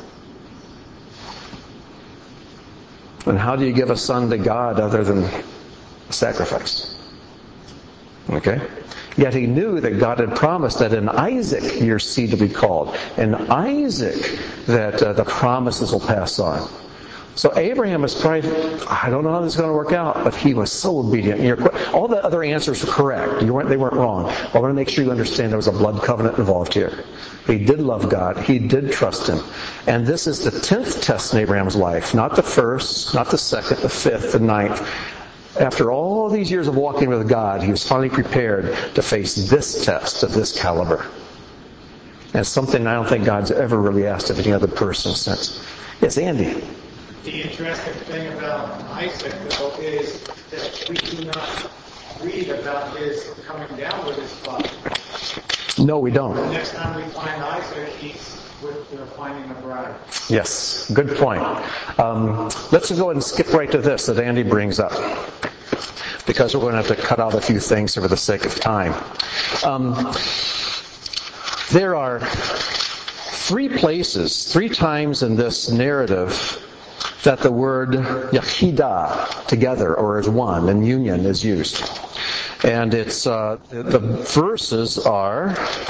And how do you give a son to God other than a sacrifice? Okay? Yet he knew that God had promised that in Isaac your seed will be called. In Isaac that the promises will pass on. So Abraham was probably, I don't know how this is going to work out, but he was so obedient. All the other answers were correct. They weren't wrong. I want to make sure you understand there was a blood covenant involved here. He did love God. He did trust Him. And this is the 10th test in Abraham's life. Not the first, not the second, the 5th, the 9th. After all these years of walking with God, he was finally prepared to face this test of this caliber. And it's something I don't think God's ever really asked of any other person since. Yes, Andy. The interesting thing about Isaac, though, is that we do not read about his coming down with his father. No, we don't. The next time we find Isaac, he's with finding a bride. Yes, good point. Let's just go ahead and skip right to this that Andy brings up, because we're going to have to cut out a few things for the sake of time. There are 3 places, 3 times in this narrative, that the word yachidah, together, or as one, in union, is used. And it's the verses are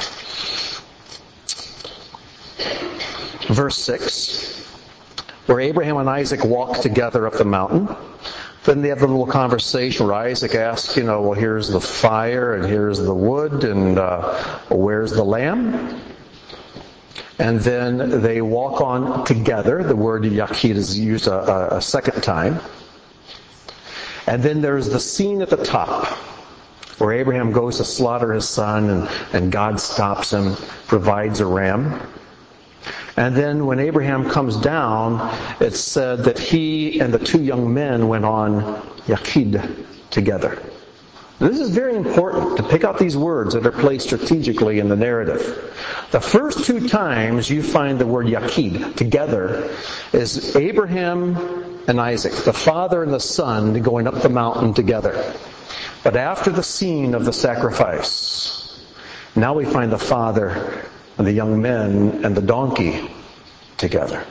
verse 6, where Abraham and Isaac walk together up the mountain. Then they have a little conversation where Isaac asks, well, here's the fire, and here's the wood, and where's the lamb? And then they walk on together. The word yachid is used a second time. And then there's the scene at the top, where Abraham goes to slaughter his son, and God stops him, provides a ram. And then when Abraham comes down, it's said that he and the 2 young men went on yachid together. This is very important to pick out these words that are placed strategically in the narrative. The first 2 times you find the word yachid, together, is Abraham and Isaac, the father and the son, going up the mountain together. But after the scene of the sacrifice, now we find the father and the young men and the donkey together.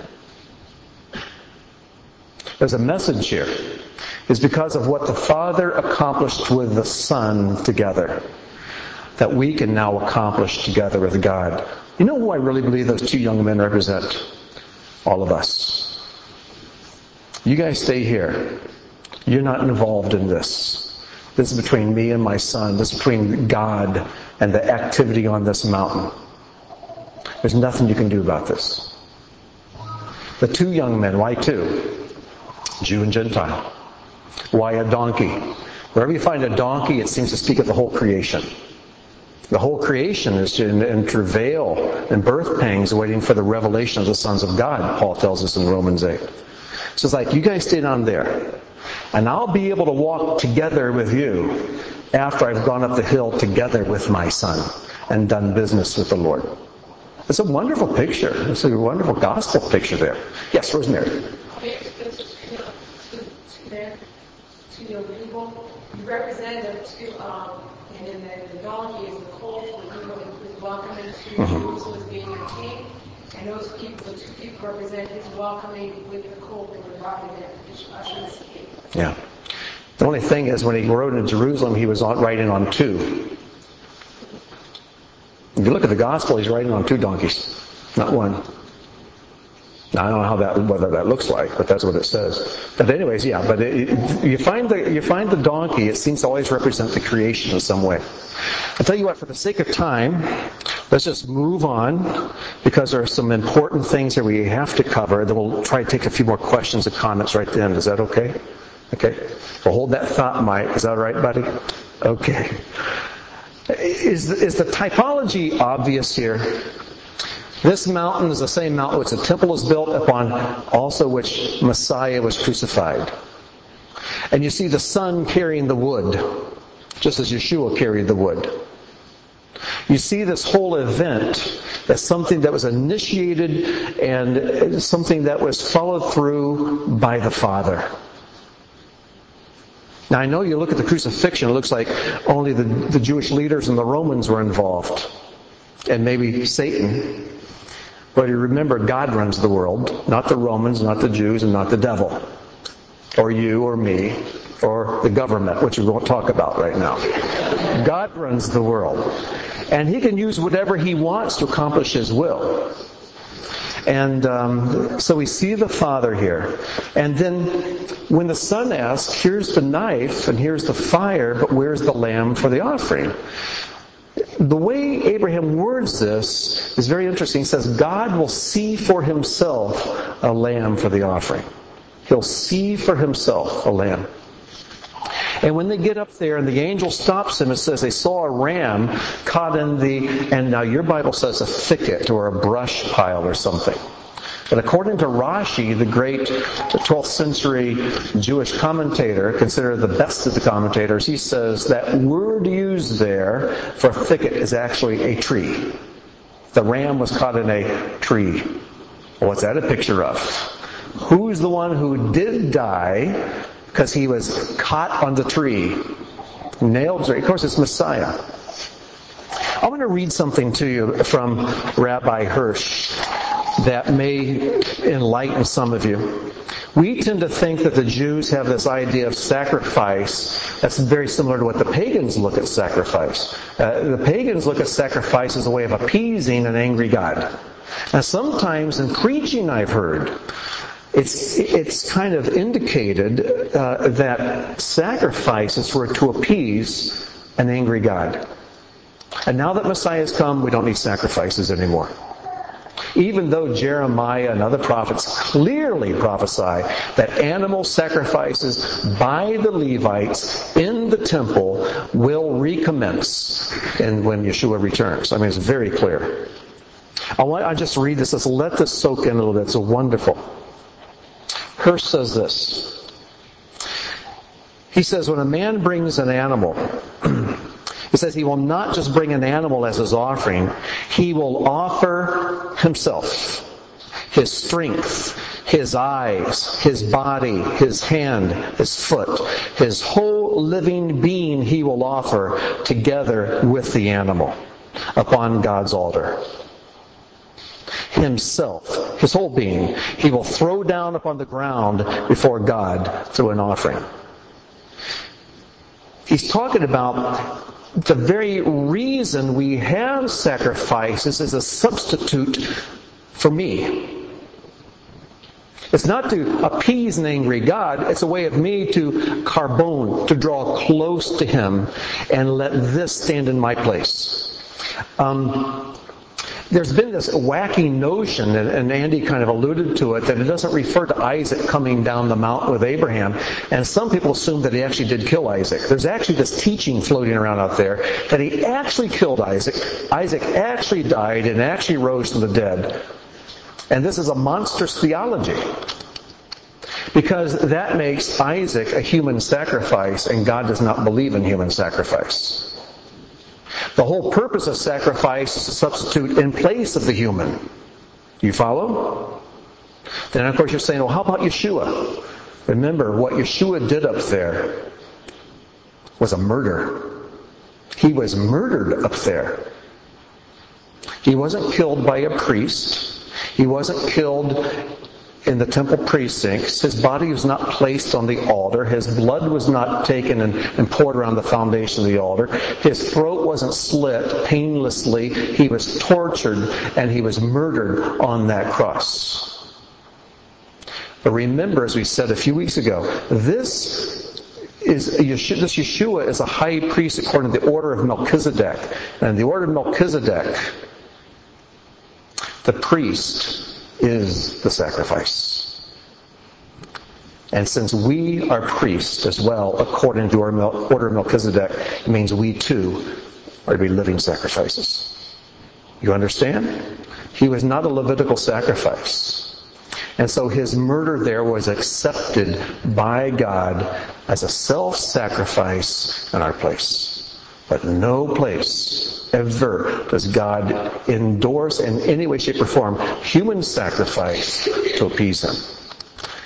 There's a message here. It's because of what the Father accomplished with the Son together that we can now accomplish together with God. You know who I really believe those 2 young men represent? All of us. You guys stay here. You're not involved in this. This is between me and my son. This is between God and the activity on this mountain. There's nothing you can do about this. The 2 young men, why 2? Jew and Gentile. Why a donkey? Wherever you find a donkey, it seems to speak of the whole creation. The whole creation is in travail and birth pangs waiting for the revelation of the sons of God, Paul tells us in Romans 8. So it's like, you guys stay down there, and I'll be able to walk together with you after I've gone up the hill together with my son and done business with the Lord. It's a wonderful picture. It's a wonderful gospel picture there. Yes, Rosemary. To your people, you represent them to, and then the donkey is the colt who is welcoming to Jerusalem as being your king, and those people, the 2 people represent his welcoming with the colt and the donkey that ushers the king. Yeah. The only thing is, when he rode into Jerusalem, he was riding on 2. If you look at the gospel, he's riding on 2 donkeys, not 1. Now, I don't know whether that looks like, but that's what it says. But anyways, yeah. But you find the donkey. It seems to always represent the creation in some way. I'll tell you what. For the sake of time, let's just move on, because there are some important things that we have to cover. Then we'll try to take a few more questions and comments right then. Is that okay? Okay. We'll hold that thought, Mike. Is that all right, buddy? Okay. Is the typology obvious here? This mountain is the same mountain which the temple is built upon, also which Messiah was crucified. And you see the Son carrying the wood, just as Yeshua carried the wood. You see this whole event as something that was initiated and something that was followed through by the Father. Now, I know you look at the crucifixion, it looks like only the Jewish leaders and the Romans were involved, and maybe Satan. But you remember, God runs the world, not the Romans, not the Jews, and not the devil, or you, or me, or the government, which we won't talk about right now. God runs the world, and He can use whatever He wants to accomplish His will. And so we see the Father here. And then when the Son asks, here's the knife and here's the fire, but where's the lamb for the offering? The way Abraham words this is very interesting. He says, God will see for Himself a lamb for the offering. He'll see for Himself a lamb. And when they get up there and the angel stops him, it says they saw a ram caught in and now your Bible says a thicket or a brush pile or something. But according to Rashi, the great 12th century Jewish commentator, considered the best of the commentators, he says that word used there for thicket is actually a tree. The ram was caught in a tree. Well, what's that a picture of? Who's the one who did die because he was caught on the tree, nailed to it? Of course, it's Messiah. I want to read something to you from Rabbi Hirsch that may enlighten some of you. We tend to think that the Jews have this idea of sacrifice that's very similar to what the pagans look at sacrifice. The pagans look at sacrifice as a way of appeasing an angry God. Now, sometimes in preaching I've heard, it's kind of indicated that sacrifice is for to appease an angry God. And now that Messiah has come, we don't need sacrifices anymore. Even though Jeremiah and other prophets clearly prophesy that animal sacrifices by the Levites in the temple will recommence when Yeshua returns. I mean, it's very clear. I just read this. Let's let this soak in a little bit. It's wonderful. Hirsch says this. He says, when a man brings an animal, he says he will not just bring an animal as his offering. He will offer himself, his strength, his eyes, his body, his hand, his foot, his whole living being he will offer together with the animal upon God's altar. Himself, his whole being, he will throw down upon the ground before God through an offering. He's talking about the very reason we have sacrifices is a substitute for me. It's not to appease an angry God. It's a way of me to carbone, to draw close to Him and let this stand in my place. There's been this wacky notion, and Andy kind of alluded to it, that it doesn't refer to Isaac coming down the mountain with Abraham. And some people assume that he actually did kill Isaac. There's actually this teaching floating around out there that he actually killed Isaac. Isaac actually died and actually rose from the dead. And this is a monstrous theology, because that makes Isaac a human sacrifice, and God does not believe in human sacrifice. The whole purpose of sacrifice is to substitute in place of the human. Do you follow? Then, of course, you're saying, well, how about Yeshua? Remember, what Yeshua did up there was a murder. He was murdered up there. He wasn't killed by a priest. He wasn't killed in the temple precincts. His body was not placed on the altar. His blood was not taken and poured around the foundation of the altar. His throat wasn't slit painlessly. He was tortured and he was murdered on that cross. But remember, as we said a few weeks ago, this Yeshua is a high priest according to the order of Melchizedek. And the order of Melchizedek, the priest is the sacrifice. And since we are priests as well, according to our order of Melchizedek, it means we too are to be living sacrifices. You understand? He was not a Levitical sacrifice. And so his murder there was accepted by God as a self-sacrifice in our place. But no place ever does God endorse in any way, shape, or form human sacrifice to appease Him.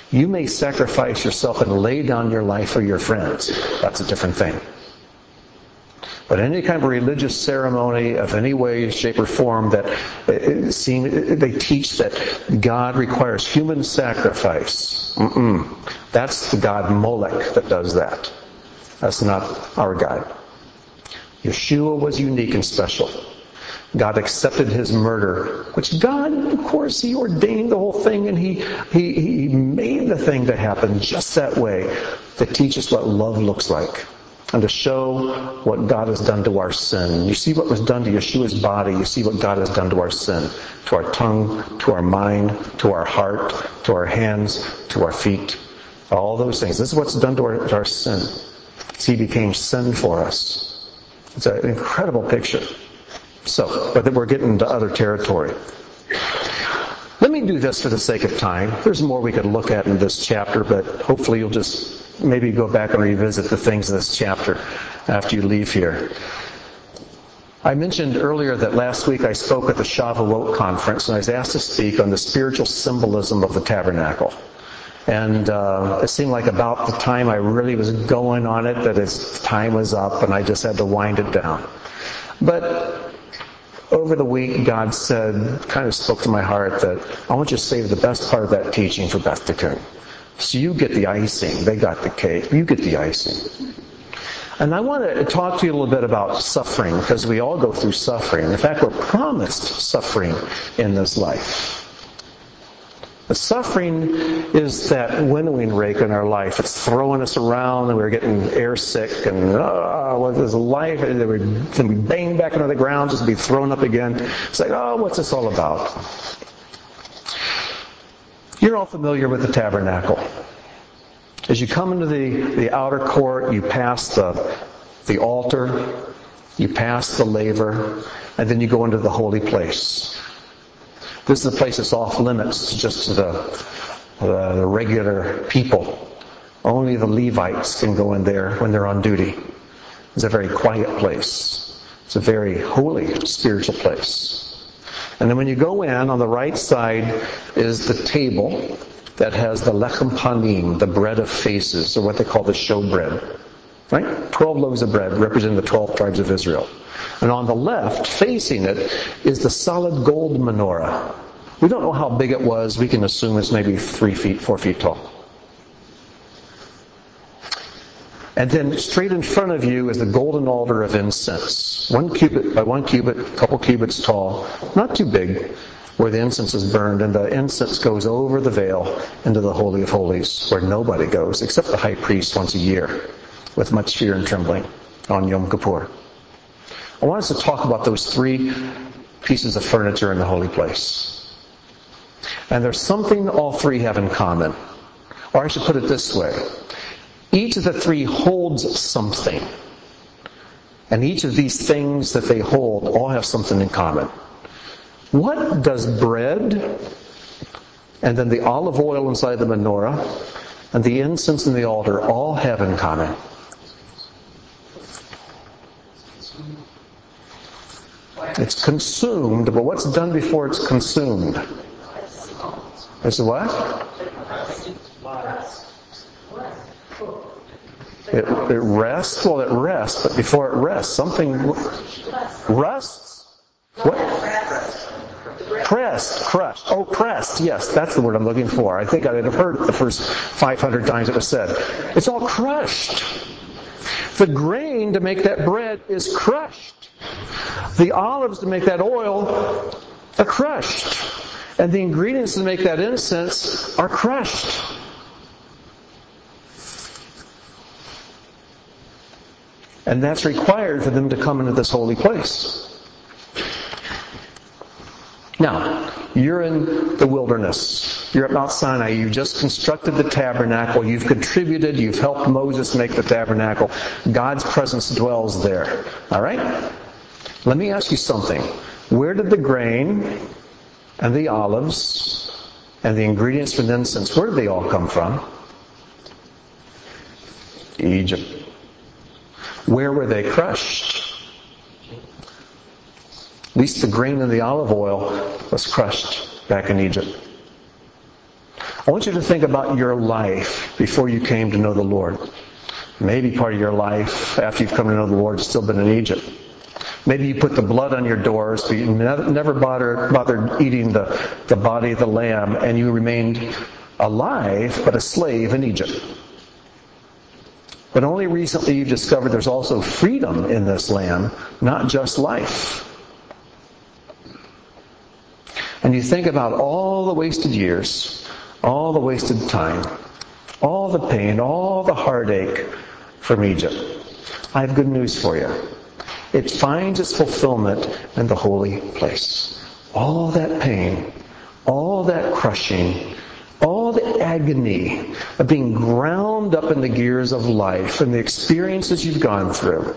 You may sacrifice yourself and lay down your life for your friends. That's a different thing. But any kind of religious ceremony of any way, shape, or form that they teach that God requires human sacrifice. That's the god Molech that does that. That's not our God. Yeshua was unique and special. God accepted his murder, which God, of course, he ordained the whole thing, and he made the thing to happen just that way to teach us what love looks like and to show what God has done to our sin. You see what was done to Yeshua's body. You see what God has done to our sin, to our tongue, to our mind, to our heart, to our hands, to our feet. All those things. This is what's done to our sin. He became sin for us. It's an incredible picture. So, but then we're getting into other territory. Let me do this for the sake of time. There's more we could look at in this chapter, but hopefully you'll just maybe go back and revisit the things in this chapter after you leave here. I mentioned earlier that last week I spoke at the Shavuot conference, and I was asked to speak on the spiritual symbolism of the tabernacle. And it seemed like about the time I really was going on it, that its time was up, and I just had to wind it down. But over the week, God kind of spoke to my heart that I want you to save the best part of that teaching for Beth Tikkun. So you get the icing. They got the cake. You get the icing. And I want to talk to you a little bit about suffering, because we all go through suffering. In fact, we're promised suffering in this life. The suffering is that winnowing rake in our life. It's throwing us around, and we're getting air sick, and what is life? And then we bang back into the ground, just be thrown up again. It's like, what's this all about? You're all familiar with the tabernacle. As you come into the outer court, you pass the altar, you pass the laver, and then you go into the holy place. This is a place that's off limits just to the regular people. Only the Levites can go in there when they're on duty. It's a very quiet place. It's a very holy spiritual place. And then when you go in, on the right side is the table that has the lechem panim, the bread of faces, or what they call the showbread. Right? 12 loaves of bread representing the 12 tribes of Israel. And on the left, facing it, is the solid gold menorah. We don't know how big it was. We can assume it's maybe 3 feet, 4 feet tall. And then straight in front of you is the golden altar of incense. 1 cubit by 1 cubit, a couple cubits tall. Not too big, where the incense is burned. And the incense goes over the veil into the Holy of Holies, where nobody goes, except the high priest once a year, with much fear and trembling on Yom Kippur. I want us to talk about those 3 pieces of furniture in the holy place. And there's something all 3 have in common. Or I should put it this way. Each of the 3 holds something. And each of these things that they hold all have something in common. What does bread, and then the olive oil inside the menorah, and the incense in the altar all have in common? It's consumed, but what's done before it's consumed? It's what? It rests? Well, it rests, but before it rests, something rusts? What? Pressed, crushed. Oh, pressed. Yes, that's the word I'm looking for. I think I'd have heard it the first 500 times it was said. It's all crushed. The grain to make that bread is crushed. The olives to make that oil are crushed. And the ingredients to make that incense are crushed. And that's required for them to come into this holy place. Now, you're in the wilderness. You're at Mount Sinai. You've just constructed the tabernacle. You've contributed. You've helped Moses make the tabernacle. God's presence dwells there. All right? Let me ask you something. Where did the grain and the olives and the ingredients for the incense, where did they all come from? Egypt. Where were they crushed? At least the grain and the olive oil was crushed back in Egypt. I want you to think about your life before you came to know the Lord. Maybe part of your life after you've come to know the Lord has still been in Egypt. Maybe you put the blood on your doors, but you never bothered eating the body of the lamb, and you remained alive, but a slave in Egypt. But only recently you've discovered there's also freedom in this lamb, not just life. And you think about all the wasted years, all the wasted time, all the pain, all the heartache from Egypt. I have good news for you. It finds its fulfillment in the holy place. All that pain, all that crushing, all the agony of being ground up in the gears of life and the experiences you've gone through.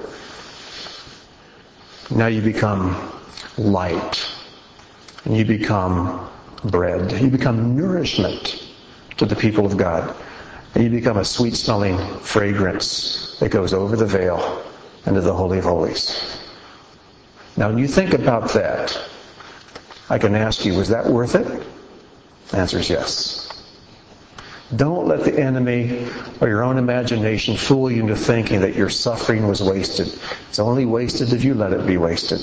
Now you become light. And you become bread. You become nourishment to the people of God. And you become a sweet-smelling fragrance that goes over the veil into the Holy of Holies. Now, when you think about that, I can ask you, was that worth it? The answer is yes. Don't let the enemy or your own imagination fool you into thinking that your suffering was wasted. It's only wasted if you let it be wasted.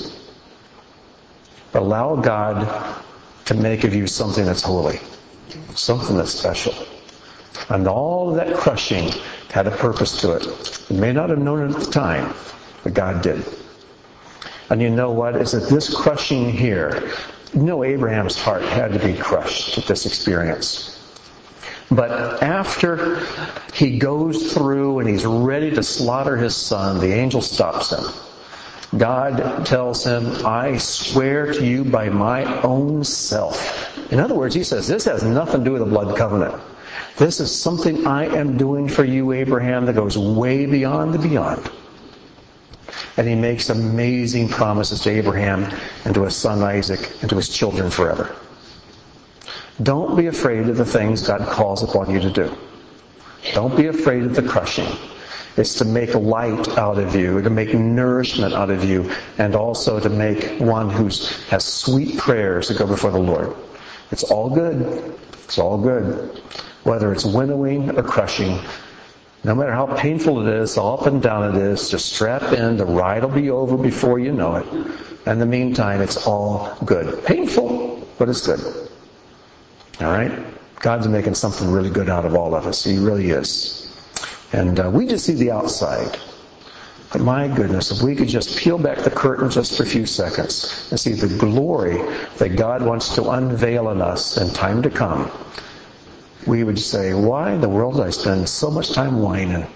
But allow God to make of you something that's holy, something that's special. And all of that crushing had a purpose to it. You may not have known it at the time, but God did. And you know what? Is that this crushing here, Abraham's heart had to be crushed at this experience. But after he goes through and he's ready to slaughter his son, the angel stops him. God tells him, I swear to you by my own self. In other words, he says, this has nothing to do with the blood covenant. This is something I am doing for you, Abraham, that goes way beyond the beyond. And he makes amazing promises to Abraham and to his son Isaac and to his children forever. Don't be afraid of the things God calls upon you to do. Don't be afraid of the crushing. It's to make light out of you, to make nourishment out of you, and also to make one who has sweet prayers to go before the Lord. It's all good. It's all good. Whether it's winnowing or crushing, no matter how painful it is, how up and down it is, just strap in. The ride will be over before you know it. In the meantime, it's all good. Painful, but it's good. All right? God's making something really good out of all of us. He really is. And we just see the outside. But my goodness, if we could just peel back the curtain just for a few seconds and see the glory that God wants to unveil in us in time to come, we would say, why in the world did I spend so much time whining?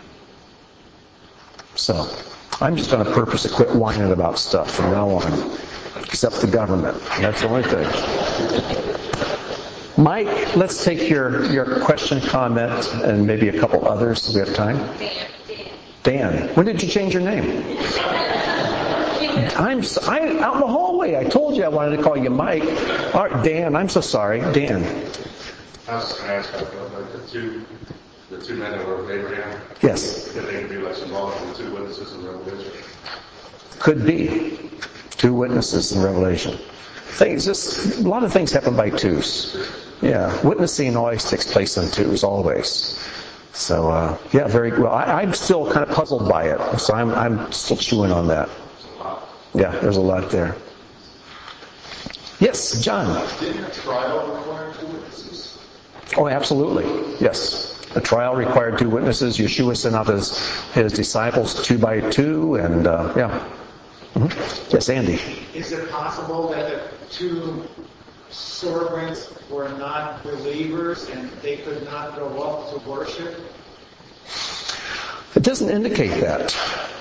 So, I'm just going to purpose to quit whining about stuff from now on. Except the government. That's the only thing. Mike, let's take your question, comment, and maybe a couple others if we have time. Dan. When did you change your name? I'm out in the hallway. I told you I wanted to call you Mike. All right, Dan. I'm so sorry. Dan. I was going to ask about the two men that were with Abraham. Yes. Could they be like symbolic of the two witnesses in Revelation? Could be. Two witnesses in Revelation. A lot of things happen by twos. Yeah, witnessing always takes place in twos, always. So, very well. I'm still kind of puzzled by it, so I'm still chewing on that. Yeah, there's a lot there. Yes, John. Didn't a trial require two witnesses? Oh, absolutely. Yes. A trial required two witnesses. Yeshua sent out his disciples 2 by 2, and Mm-hmm. Yes, Andy. Is it possible that the two servants were not believers and they could not go up to worship? It doesn't indicate that.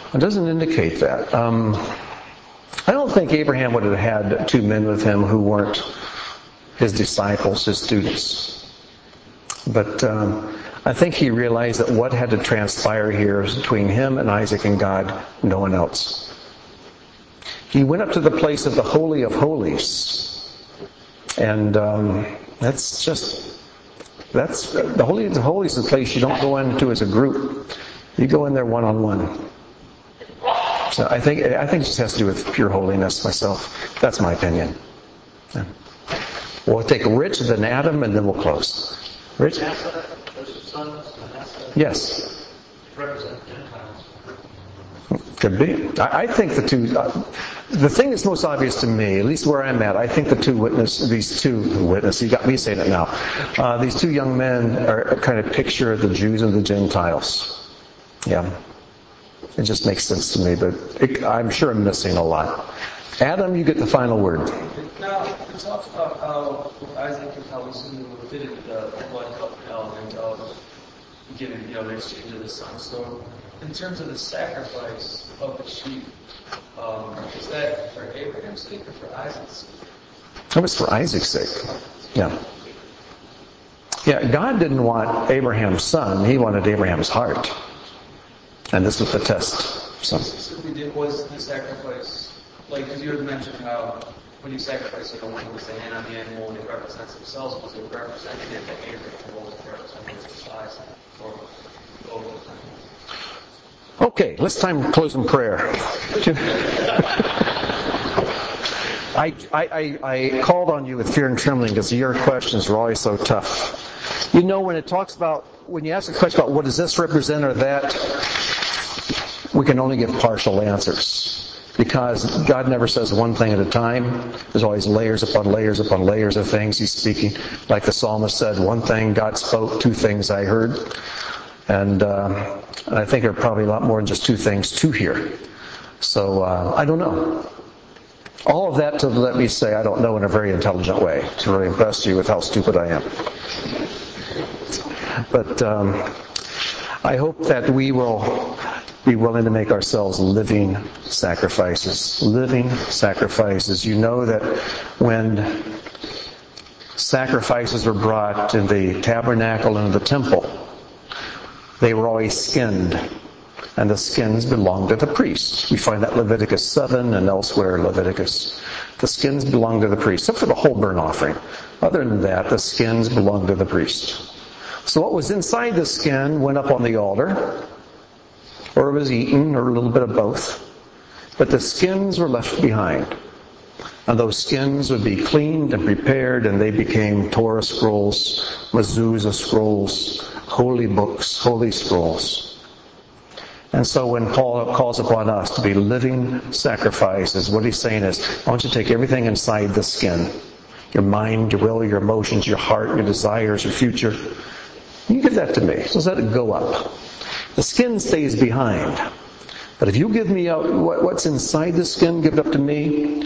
I don't think Abraham would have had two men with him who weren't his disciples, his students. But I think he realized that what had to transpire here is between him and Isaac and God, no one else. He went up to the place of the Holy of Holies. And that's the Holy of Holies is a place you don't go into as a group. You go in there one-on-one. So I think it just has to do with pure holiness myself. That's my opinion. Yeah. We'll take Rich, then Adam, and then we'll close. Rich? Manasseh, those sons, Manasseh, Yes. represent Gentiles. Could be. I think the two. The thing that's most obvious to me, at least where I'm at, I think these two witnesses. You got me saying it now. These two young men are kind of picture of the Jews and the Gentiles. Yeah, it just makes sense to me, but I'm sure I'm missing a lot. Adam, you get the final word. Now, it talks about how Isaac and how he's going to fit into the blood covenant and giving, the exchange of the son. So, in terms of the sacrifice of the sheep, is that for Abraham's sake or for Isaac's sake? It was for Isaac's sake. Yeah. Yeah, God didn't want Abraham's son. He wanted Abraham's heart. And this was the test. So Was the sacrifice, because you had mentioned how when you sacrifice, one was the hand on the animal and it represents themselves, was it representative of Abraham, or was it representative of Isaac, or both? okay, let's time to close in prayer. I called on you with fear and trembling because your questions were always so tough. When you ask a question about what does this represent or that, we can only give partial answers. Because God never says one thing at a time. There's always layers upon layers upon layers of things He's speaking. Like the psalmist said, one thing God spoke, two things I heard. And I think there are probably a lot more than just two things to hear. So I don't know. All of that to let me say I don't know in a very intelligent way, to really impress you with how stupid I am. But I hope that we will be willing to make ourselves living sacrifices. Living sacrifices. You know that when sacrifices were brought in the tabernacle and the temple, they were always skinned. And the skins belonged to the priest. We find that Leviticus 7 and elsewhere in Leviticus. The skins belong to the priest, except for the whole burnt offering. Other than that, the skins belong to the priest. So what was inside the skin went up on the altar, or it was eaten, or a little bit of both. But the skins were left behind. And those skins would be cleaned and prepared, and they became Torah scrolls, mezuzah scrolls, holy books, holy scrolls. And so when Paul calls upon us to be living sacrifices, what he's saying is, I want you to take everything inside the skin. Your mind, your will, your emotions, your heart, your desires, your future. You give that to me. So let it go up. The skin stays behind. But if you give me out what's inside the skin, give it up to me,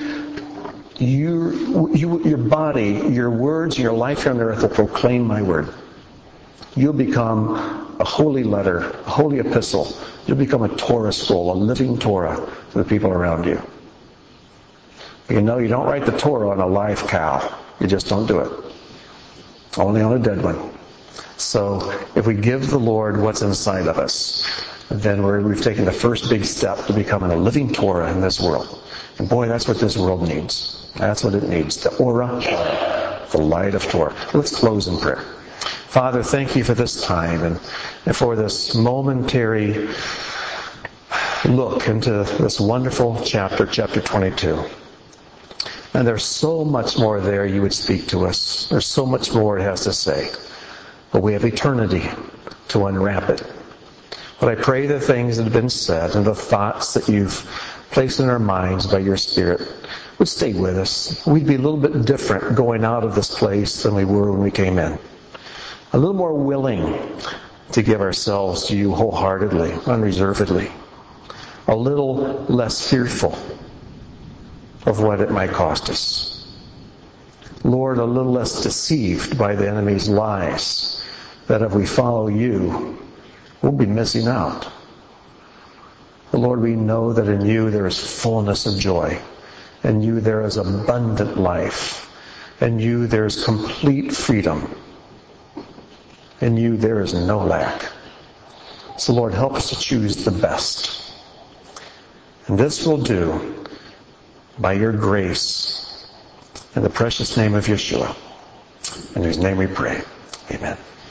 your body, your words, your life here on earth will proclaim my word. You'll become a holy letter, a holy epistle. You'll become a Torah scroll, a living Torah to the people around you. You don't write the Torah on a live cow. You just don't do it. Only on a dead one. So if we give the Lord what's inside of us, then we've taken the first big step to becoming a living Torah in this world. And boy, that's what this world needs. That's what it needs. The Ora, the light of Torah. Let's close in prayer. Father, thank you for this time and for this momentary look into this wonderful chapter 22. And there's so much more there you would speak to us. There's so much more it has to say. But we have eternity to unwrap it. But I pray the things that have been said and the thoughts that you've placed in our minds by your Spirit would stay with us. We'd be a little bit different going out of this place than we were when we came in. A little more willing to give ourselves to you wholeheartedly, unreservedly. A little less fearful of what it might cost us. Lord, a little less deceived by the enemy's lies, that if we follow you, we'll be missing out. But Lord, we know that in you there is fullness of joy. In you there is abundant life. In you there is complete freedom. In you there is no lack. So Lord, help us to choose the best. And this we'll do by your grace in the precious name of Yeshua, in whose name we pray. Amen.